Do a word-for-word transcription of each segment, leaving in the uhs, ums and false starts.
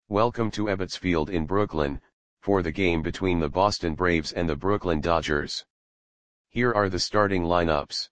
Welcome to Ebbets Field in Brooklyn, for the game between the Boston Braves and the Brooklyn Dodgers. Here are the starting lineups.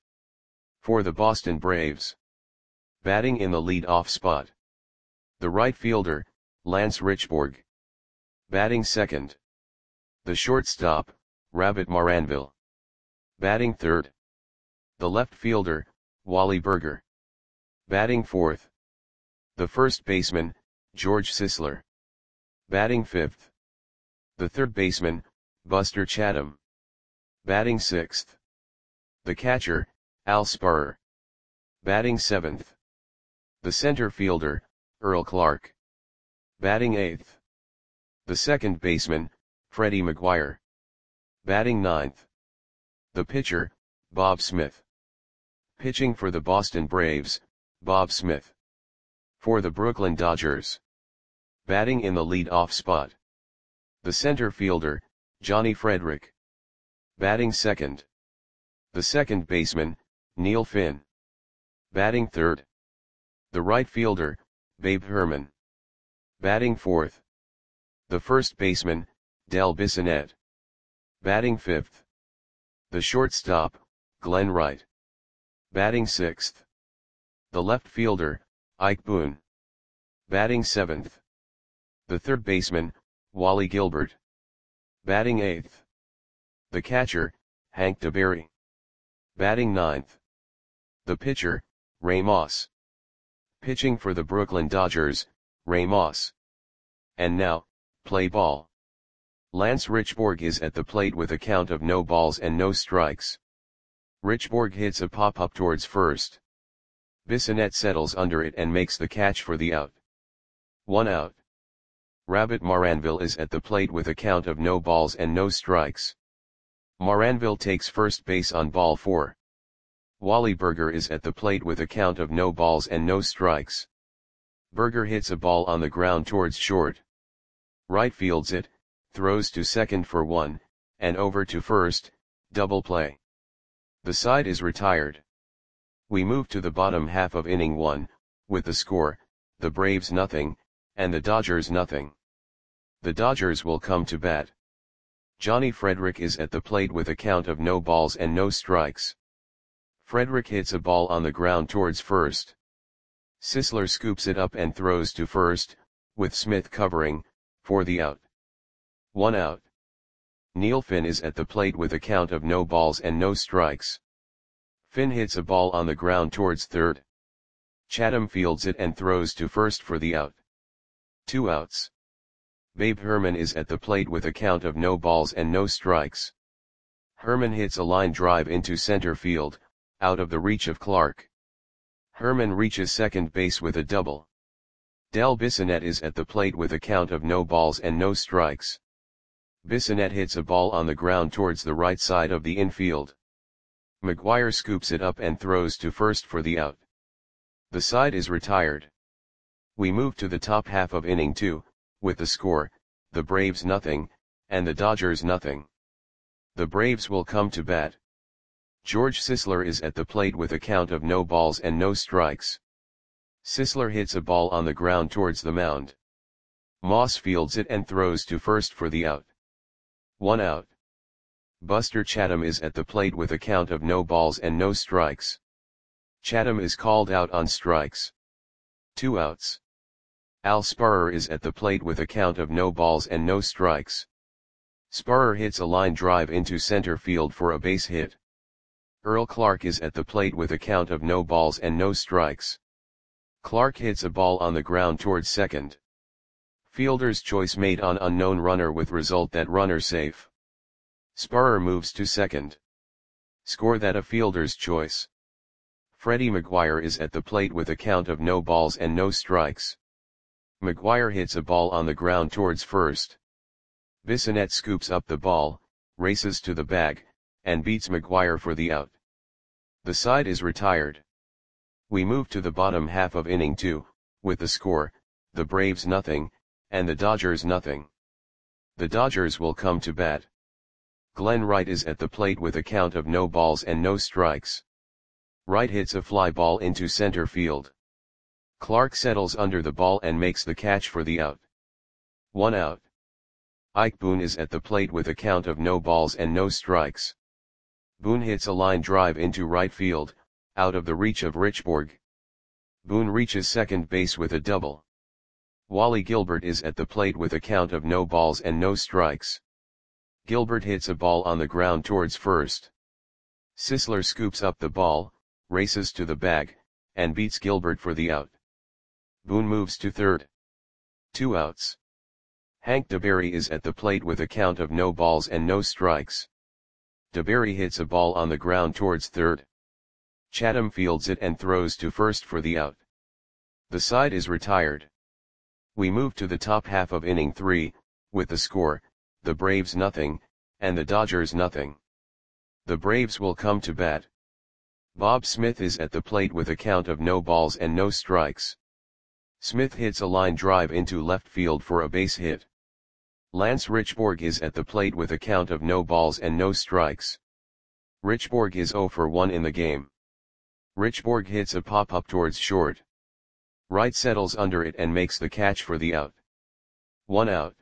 For the Boston Braves. Batting in the lead-off spot. The right fielder, Lance Richburg. Batting second. The shortstop, Rabbit Maranville. Batting third. The left fielder, Wally Burger. Batting fourth. The first baseman, George Sisler. Batting fifth. The third baseman, Buster Chatham. Batting sixth. The catcher, Al Spurrier. Batting seventh. The center fielder, Earl Clark. Batting eighth. The second baseman, Freddie McGuire. Batting ninth. The pitcher, Bob Smith. Pitching for the Boston Braves, Bob Smith. For the Brooklyn Dodgers. Batting in the lead-off spot. The center fielder, Johnny Frederick. Batting second. The second baseman, Neil Finn. Batting third. The right fielder, Babe Herman. Batting fourth. The first baseman, Del Bissonette. Batting fifth. The shortstop, Glenn Wright. Batting sixth. The left fielder, Ike Boone. Batting seventh. The third baseman, Wally Gilbert. Batting eighth. The catcher, Hank DeBerry. Batting ninth. The pitcher, Ray Moss. Pitching for the Brooklyn Dodgers, Ray Moss. And now, play ball. Lance Richburg is at the plate with a count of no balls and no strikes. Richburg hits a pop-up towards first. Bissonette settles under it and makes the catch for the out. One out. Rabbit Maranville is at the plate with a count of no balls and no strikes. Maranville takes first base on ball four. Wally Burger is at the plate with a count of no balls and no strikes. Burger hits a ball on the ground towards short. Right fields it, throws to second for one, and over to first, double play. The side is retired. We move to the bottom half of inning one, with the score, the Braves nothing, and the Dodgers nothing. The Dodgers will come to bat. Johnny Frederick is at the plate with a count of no balls and no strikes. Frederick hits a ball on the ground towards first. Sisler scoops it up and throws to first, with Smith covering, for the out. One out. Neil Finn is at the plate with a count of no balls and no strikes. Finn hits a ball on the ground towards third. Chatham fields it and throws to first for the out. Two outs. Babe Herman is at the plate with a count of no balls and no strikes. Herman hits a line drive into center field, out of the reach of Clark. Herman reaches second base with a double. Del Bissonette is at the plate with a count of no balls and no strikes. Bissonette hits a ball on the ground towards the right side of the infield. McGuire scoops it up and throws to first for the out. The side is retired. We move to the top half of inning two, with the score, the Braves nothing, and the Dodgers nothing. The Braves will come to bat. George Sisler is at the plate with a count of no balls and no strikes. Sisler hits a ball on the ground towards the mound. Moss fields it and throws to first for the out. One out. Buster Chatham is at the plate with a count of no balls and no strikes. Chatham is called out on strikes. Two outs. Al Spurrier is at the plate with a count of no balls and no strikes. Spurrier hits a line drive into center field for a base hit. Earl Clark is at the plate with a count of no balls and no strikes. Clark hits a ball on the ground towards second. Fielder's choice made on unknown runner with result that runner safe. Spurrier moves to second. Score that a fielder's choice. Freddie McGuire is at the plate with a count of no balls and no strikes. McGuire hits a ball on the ground towards first. Bissonette scoops up the ball, races to the bag, and beats McGuire for the out. The side is retired. We move to the bottom half of inning two, with the score, the Braves nothing, and the Dodgers nothing. The Dodgers will come to bat. Glenn Wright is at the plate with a count of no balls and no strikes. Wright hits a fly ball into center field. Clark settles under the ball and makes the catch for the out. One out. Ike Boone is at the plate with a count of no balls and no strikes. Boone hits a line drive into right field, out of the reach of Richborg. Boone reaches second base with a double. Wally Gilbert is at the plate with a count of no balls and no strikes. Gilbert hits a ball on the ground towards first. Sisler scoops up the ball, races to the bag, and beats Gilbert for the out. Boone moves to third. Two outs. Hank DeBerry is at the plate with a count of no balls and no strikes. DeBerry hits a ball on the ground towards third. Chatham fields it and throws to first for the out. The side is retired. We move to the top half of inning three, with the score, the Braves nothing, and the Dodgers nothing. The Braves will come to bat. Bob Smith is at the plate with a count of no balls and no strikes. Smith hits a line drive into left field for a base hit. Lance Richborg is at the plate with a count of no balls and no strikes. Richborg is oh for one in the game. Richborg hits a pop-up towards short. Wright settles under it and makes the catch for the out. One out.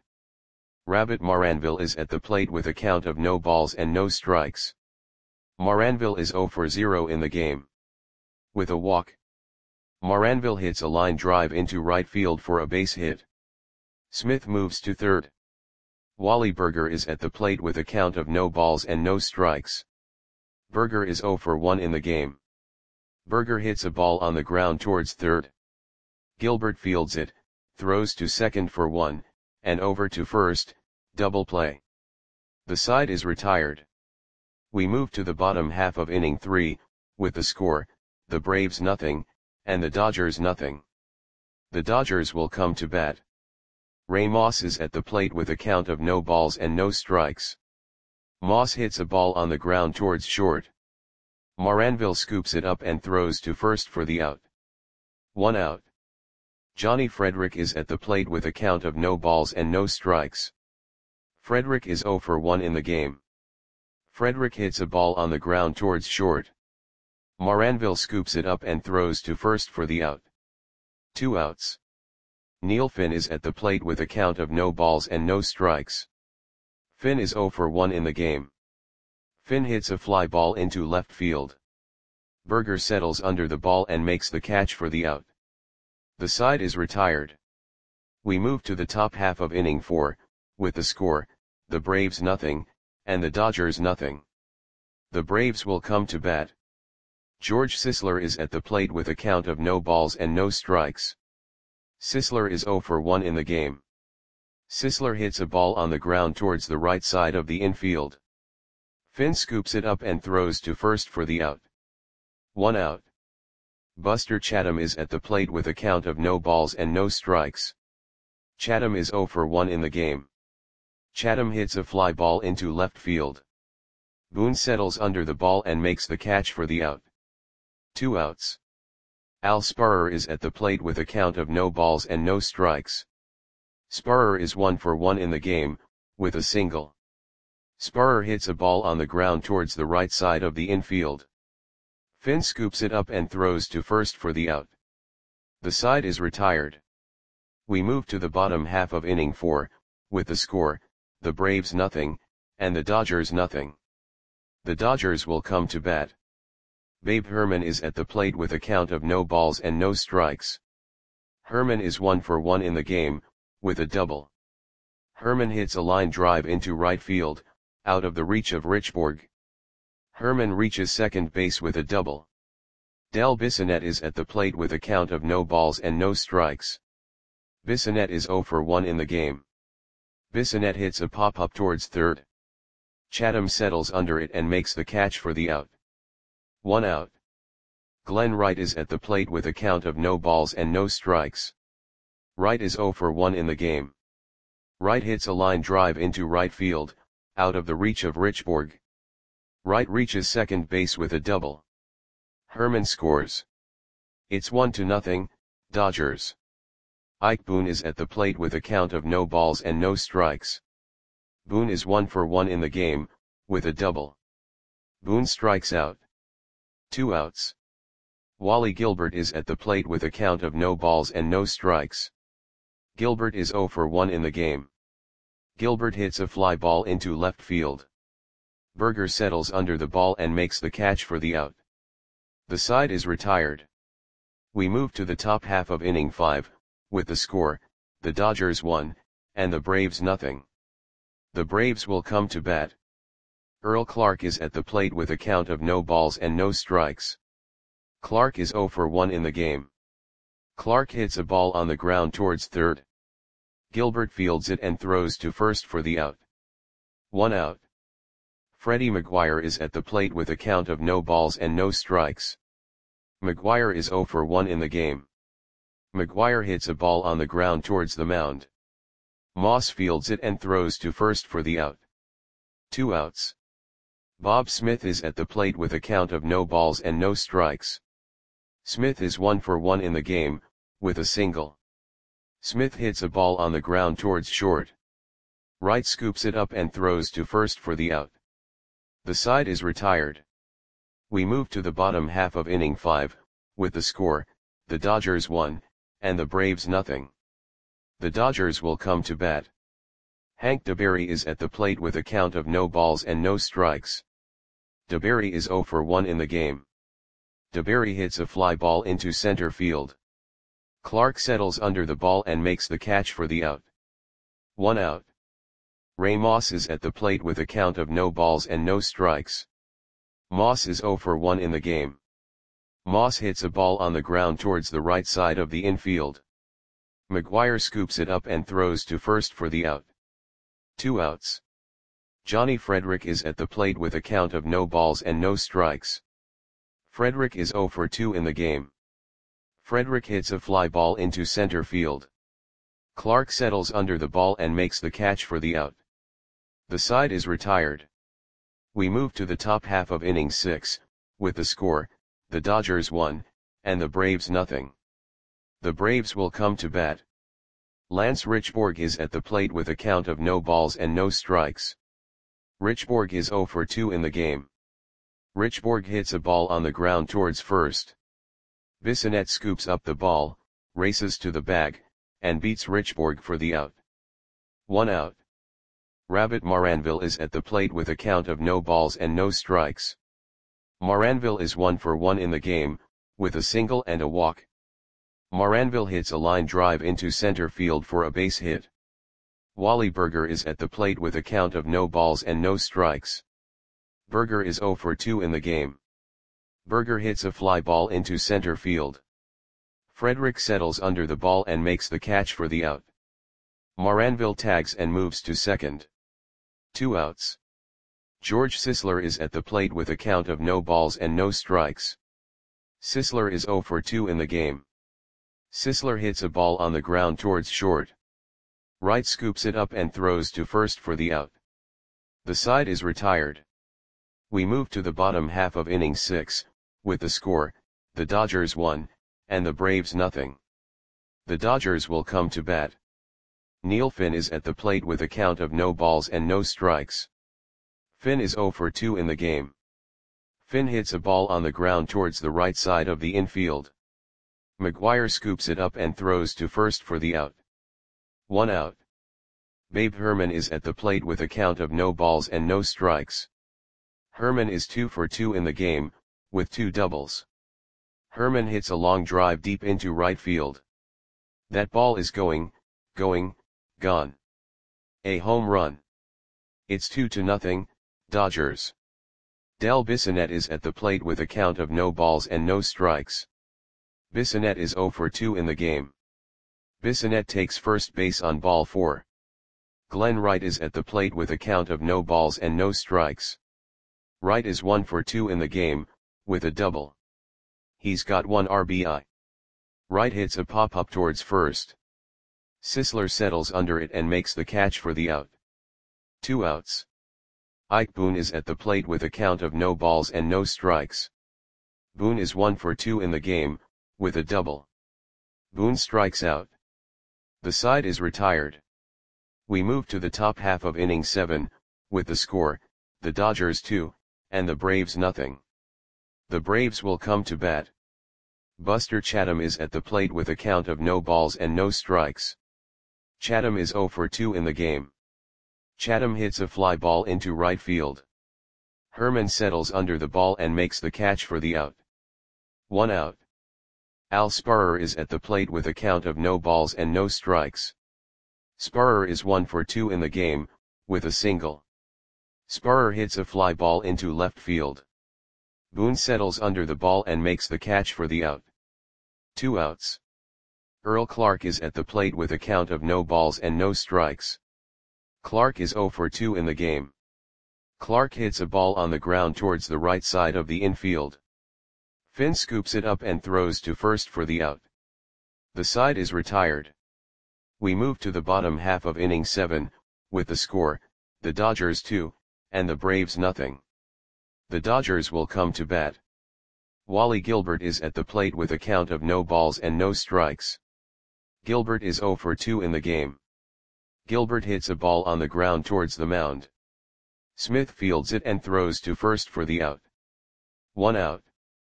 Rabbit Maranville is at the plate with a count of no balls and no strikes. Maranville is oh for zero in the game. With a walk. Maranville hits a line drive into right field for a base hit. Smith moves to third. Wally Berger is at the plate with a count of no balls and no strikes. Berger is oh for one in the game. Berger hits a ball on the ground towards third. Gilbert fields it, throws to second for one, and over to first, double play. The side is retired. We move to the bottom half of inning three, with the score, the Braves nothing, and the Dodgers nothing. The Dodgers will come to bat. Ray Moss is at the plate with a count of no balls and no strikes. Moss hits a ball on the ground towards short. Maranville scoops it up and throws to first for the out. One out. Johnny Frederick is at the plate with a count of no balls and no strikes. Frederick is oh for one in the game. Frederick hits a ball on the ground towards short. Maranville scoops it up and throws to first for the out. Two outs. Neil Finn is at the plate with a count of no balls and no strikes. Finn is oh for one in the game. Finn hits a fly ball into left field. Berger settles under the ball and makes the catch for the out. The side is retired. We move to the top half of inning four, with the score, the Braves nothing, and the Dodgers nothing. The Braves will come to bat. George Sisler is at the plate with a count of no balls and no strikes. Sisler is oh for one in the game. Sisler hits a ball on the ground towards the right side of the infield. Finn scoops it up and throws to first for the out. One out. Buster Chatham is at the plate with a count of no balls and no strikes. Chatham is oh for one in the game. Chatham hits a fly ball into left field. Boone settles under the ball and makes the catch for the out. Two outs. Al Sparrer is at the plate with a count of no balls and no strikes. Sparrer is one for one in the game, with a single. Sparrer hits a ball on the ground towards the right side of the infield. Finn scoops it up and throws to first for the out. The side is retired. We move to the bottom half of inning four, with the score, the Braves nothing, and the Dodgers nothing. The Dodgers will come to bat. Babe Herman is at the plate with a count of no balls and no strikes. Herman is one for one in the game, with a double. Herman hits a line drive into right field, out of the reach of Richborg. Herman reaches second base with a double. Del Bissonette is at the plate with a count of no balls and no strikes. Bissonette is oh for one in the game. Bissonette hits a pop-up towards third. Chatham settles under it and makes the catch for the out. One out. Glenn Wright is at the plate with a count of no balls and no strikes. Wright is oh for one in the game. Wright hits a line drive into right field, out of the reach of Richborg. Wright reaches second base with a double. Herman scores. It's one to nothing, Dodgers. Ike Boone is at the plate with a count of no balls and no strikes. Boone is one for one in the game, with a double. Boone strikes out. Two outs. Wally Gilbert is at the plate with a count of no balls and no strikes. Gilbert is zero for one in the game. Gilbert hits a fly ball into left field. Berger settles under the ball and makes the catch for the out. The side is retired. We move to the top half of inning five, with the score, the Dodgers one, and the Braves nothing. The Braves will come to bat. Earl Clark is at the plate with a count of no balls and no strikes. Clark is zero for one in the game. Clark hits a ball on the ground towards third. Gilbert fields it and throws to first for the out. One out. Freddie McGuire is at the plate with a count of no balls and no strikes. McGuire is zero for one in the game. McGuire hits a ball on the ground towards the mound. Moss fields it and throws to first for the out. Two outs. Bob Smith is at the plate with a count of no balls and no strikes. Smith is one for one in the game, with a single. Smith hits a ball on the ground towards short. Wright scoops it up and throws to first for the out. The side is retired. We move to the bottom half of inning five, with the score, the Dodgers one, and the Braves nothing. The Dodgers will come to bat. Hank DeBerry is at the plate with a count of no balls and no strikes. DeBerry is zero for one in the game. DeBerry hits a fly ball into center field. Clark settles under the ball and makes the catch for the out. One out. Ray Moss is at the plate with a count of no balls and no strikes. Moss is zero for one in the game. Moss hits a ball on the ground towards the right side of the infield. McGuire scoops it up and throws to first for the out. Two outs. Johnny Frederick is at the plate with a count of no balls and no strikes. Frederick is zero for two in the game. Frederick hits a fly ball into center field. Clark settles under the ball and makes the catch for the out. The side is retired. We move to the top half of inning six, with the score, the Dodgers one, and the Braves nothing. The Braves will come to bat. Lance Richborg is at the plate with a count of no balls and no strikes. Richborg is zero for two in the game. Richborg hits a ball on the ground towards first. Bissonette scoops up the ball, races to the bag, and beats Richborg for the out. One out. Rabbit Maranville is at the plate with a count of no balls and no strikes. Maranville is one for one in the game, with a single and a walk. Maranville hits a line drive into center field for a base hit. Wally Berger is at the plate with a count of no balls and no strikes. Berger is zero for two in the game. Berger hits a fly ball into center field. Frederick settles under the ball and makes the catch for the out. Maranville tags and moves to second. Two outs. George Sisler is at the plate with a count of no balls and no strikes. Sisler is zero for two in the game. Sisler hits a ball on the ground towards short. Wright scoops it up and throws to first for the out. The side is retired. We move to the bottom half of inning six, with the score, the Dodgers one, and the Braves nothing. The Dodgers will come to bat. Neil Finn is at the plate with a count of no balls and no strikes. Finn is zero for two in the game. Finn hits a ball on the ground towards the right side of the infield. McGuire scoops it up and throws to first for the out. One out. Babe Herman is at the plate with a count of no balls and no strikes. Herman is two for two in the game, with two doubles. Herman hits a long drive deep into right field. That ball is going, going, gone. A home run. It's two to nothing, Dodgers. Del Bissonette is at the plate with a count of no balls and no strikes. Bissonette is zero for two in the game. Bissonette takes first base on ball four. Glenn Wright is at the plate with a count of no balls and no strikes. Wright is one for two in the game, with a double. He's got one R B I. Wright hits a pop-up towards first. Sisler settles under it and makes the catch for the out. Two outs. Ike Boone is at the plate with a count of no balls and no strikes. Boone is one for two in the game, with a double. Boone strikes out. The side is retired. We move to the top half of inning seven, with the score, the Dodgers two, and the Braves nothing. The Braves will come to bat. Buster Chatham is at the plate with a count of no balls and no strikes. Chatham is zero for two in the game. Chatham hits a fly ball into right field. Herman settles under the ball and makes the catch for the out. One out. Al Sparrer is at the plate with a count of no balls and no strikes. Sparrer is one for two in the game, with a single. Sparrer hits a fly ball into left field. Boone settles under the ball and makes the catch for the out. Two outs. Earl Clark is at the plate with a count of no balls and no strikes. Clark is zero for two in the game. Clark hits a ball on the ground towards the right side of the infield. Finn scoops it up and throws to first for the out. The side is retired. We move to the bottom half of inning seven, with the score, the Dodgers two, and the Braves nothing. The Dodgers will come to bat. Wally Gilbert is at the plate with a count of no balls and no strikes. Gilbert is zero for two in the game. Gilbert hits a ball on the ground towards the mound. Smith fields it and throws to first for the out. One out.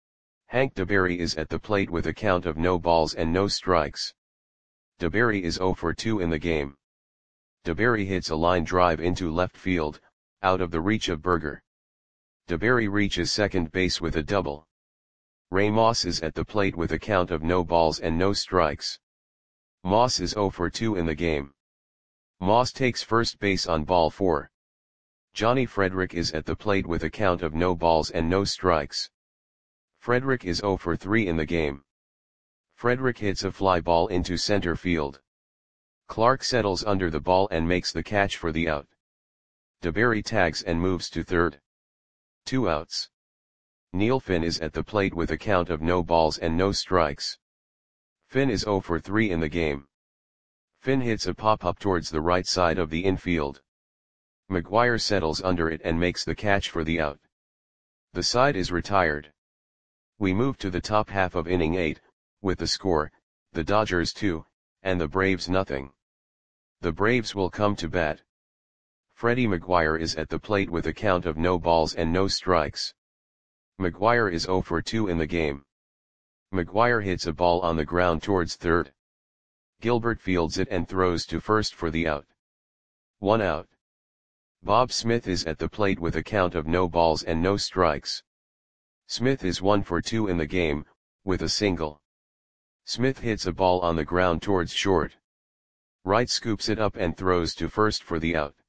Hank DeBerry is at the plate with a count of no balls and no strikes. DeBerry is zero for two in the game. DeBerry hits a line drive into left field, out of the reach of Berger. DeBerry reaches second base with a double. Ray Moss is at the plate with a count of no balls and no strikes. Moss is zero for two in the game. Moss takes first base on ball four. Johnny Frederick is at the plate with a count of no balls and no strikes. Frederick is zero for three in the game. Frederick hits a fly ball into center field. Clark settles under the ball and makes the catch for the out. DeBerry tags and moves to third. Two outs. Neil Finn is at the plate with a count of no balls and no strikes. Finn is zero for three in the game. Finn hits a pop-up towards the right side of the infield. McGuire settles under it and makes the catch for the out. The side is retired. We move to the top half of inning eight, with the score, the Dodgers two, and the Braves nothing. The Braves will come to bat. Freddie McGuire is at the plate with a count of no balls and no strikes. McGuire is zero for two in the game. McGuire hits a ball on the ground towards third. Gilbert fields it and throws to first for the out. One out. Bob Smith is at the plate with a count of no balls and no strikes. Smith is one for two in the game, with a single. Smith hits a ball on the ground towards short. Wright scoops it up and throws to first for the out.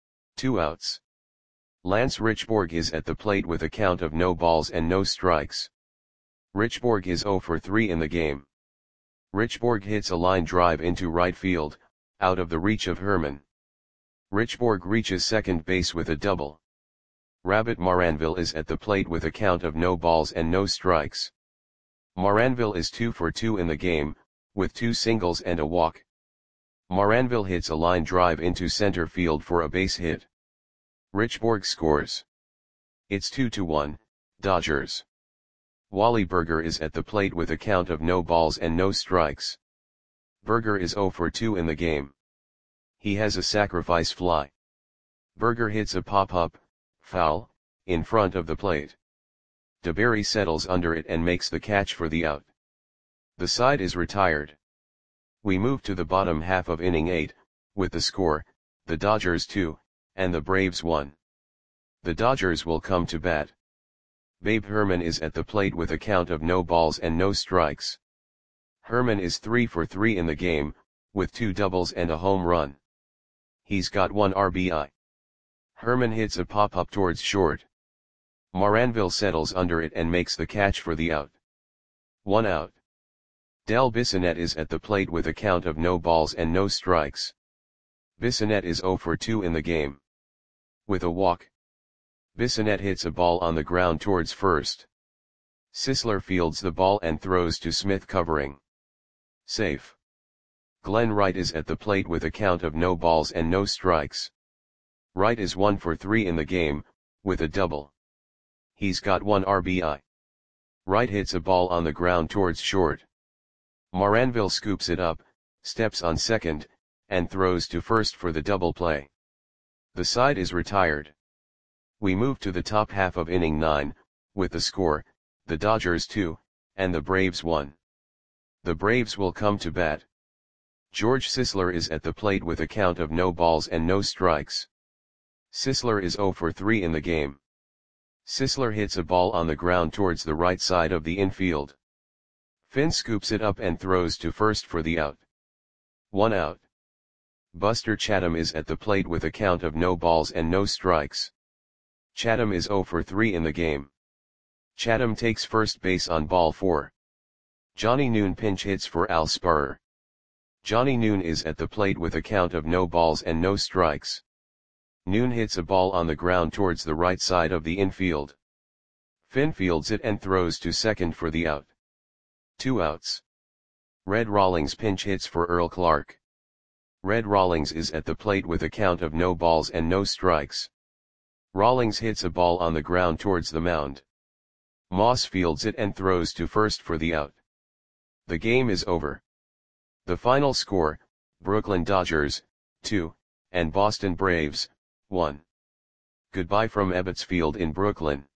Two outs. Lance Richborg is at the plate with a count of no balls and no strikes. Richborg is zero for three in the game. Richborg hits a line drive into right field, out of the reach of Herman. Richborg reaches second base with a double. Rabbit Maranville is at the plate with a count of no balls and no strikes. Maranville is two for two in the game, with two singles and a walk. Maranville hits a line drive into center field for a base hit. Richborg scores. It's two to one, Dodgers. Wally Berger is at the plate with a count of no balls and no strikes. Berger is zero for two in the game. He has a sacrifice fly. Berger hits a pop-up, foul, in front of the plate. DeBerry settles under it and makes the catch for the out. The side is retired. We move to the bottom half of inning eight, with the score, the Dodgers two, and the Braves one. The Dodgers will come to bat. Babe Herman is at the plate with a count of no balls and no strikes. Herman is three for three in the game, with two doubles and a home run. He's got one R B I. Herman hits a pop-up towards short. Maranville settles under it and makes the catch for the out. One out. Del Bissonette is at the plate with a count of no balls and no strikes. Bissonette is zero for two in the game. With a walk. Bissonette hits a ball on the ground towards first. Sisler fields the ball and throws to Smith covering. Safe. Glenn Wright is at the plate with a count of no balls and no strikes. Wright is one for three in the game, with a double. He's got one R B I. Wright hits a ball on the ground towards short. Maranville scoops it up, steps on second, and throws to first for the double play. The side is retired. We move to the top half of inning nine, with the score, the Dodgers two, and the Braves one. The Braves will come to bat. George Sisler is at the plate with a count of no balls and no strikes. Sisler is zero for three in the game. Sisler hits a ball on the ground towards the right side of the infield. Finn scoops it up and throws to first for the out. One out. Buster Chatham is at the plate with a count of no balls and no strikes. Chatham is zero for three in the game. Chatham takes first base on ball four. Johnny Noon pinch hits for Al Sparrer. Johnny Noon is at the plate with a count of no balls and no strikes. Noon hits a ball on the ground towards the right side of the infield. Finn fields it and throws to second for the out. Two outs. Red Rawlings pinch hits for Earl Clark. Red Rawlings is at the plate with a count of no balls and no strikes. Rawlings hits a ball on the ground towards the mound. Moss fields it and throws to first for the out. The game is over. The final score, Brooklyn Dodgers, two, and Boston Braves, one. Goodbye from Ebbets Field in Brooklyn.